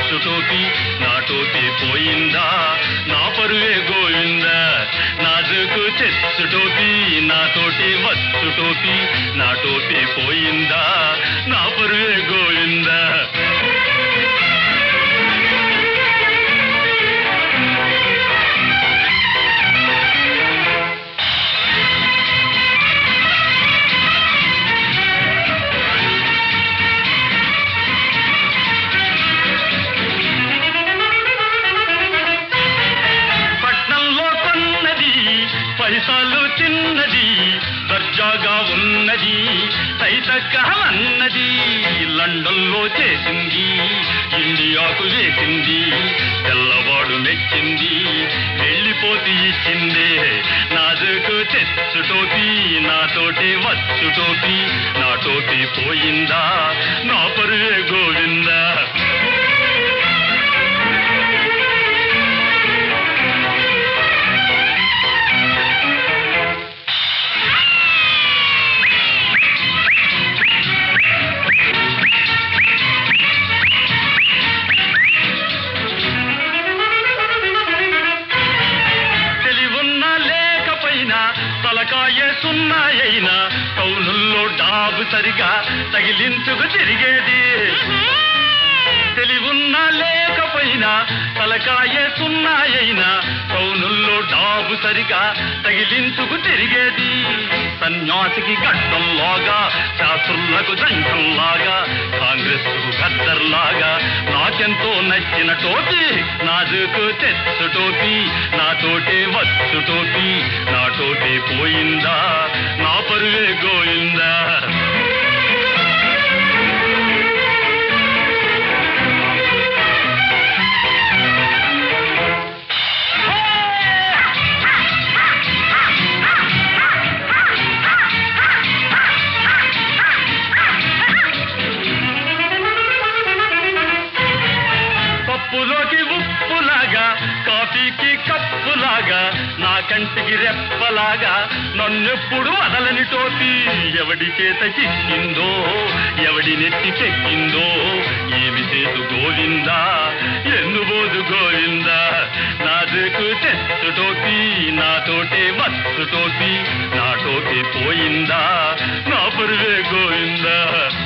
వచ్చు టోపీ నా టోపీ పోయిందా నా పరువే గోవిందా నాజుకు చెచ్చు టోపీ నాతోటి వచ్చు టోపీ నా టోపీ పోయిందా నా పరువే గోవిందా పైసాలు చిన్నది దర్జాగా ఉన్నది తైతక్కహమన్నది లండన్లో చేసింది ఇండియాకు వేసింది తెల్లవాడు మెచ్చింది వెళ్ళిపోతూ ఇచ్చిందే నాజుకు తెచ్చు టోపీ నాతోటి వచ్చు టోపీ నా టోపీ పోయిందా నా పరువే గోవిందా తలకాయే సున్నాయైనా టౌనుల్లో డాబు సరిగా తగిలించుకు తిరిగేది తెలివున్నా లేకపోయినా తలకాయే సున్నాయైనా టౌనుల్లో డాబు సరిగా తగిలించుకు తిరిగేది సన్యాసికి గడ్డంలాగా శాస్త్రులకు జంకంలాగా కాంగ్రెస్ కు గద్దర్లాగా నాకెంతో నచ్చిన టోపీ నాజుకు తెచ్చు టోపీ నాతోటే వచ్చు టోపీ నా టోపీ పోయిందా నా పరువే గోయిందా పప్పులోకి ఉప్పులాగా కాఫీకి కప్పులాగా నా కంటికి రెప్పలాగా నన్నెప్పుడు వదలని టోపీ ఎవడి చేత చిక్కిందో ఎవడి నెత్తికెక్కిందో ఏమి చేతు గోవిందా ఎన్నుబోదు గోవిందా నాజుకు తెచ్చు టోపీ నాతోటే వచ్చు టోపీ నా టోపీ పోయిందా నా పరువే గోవిందా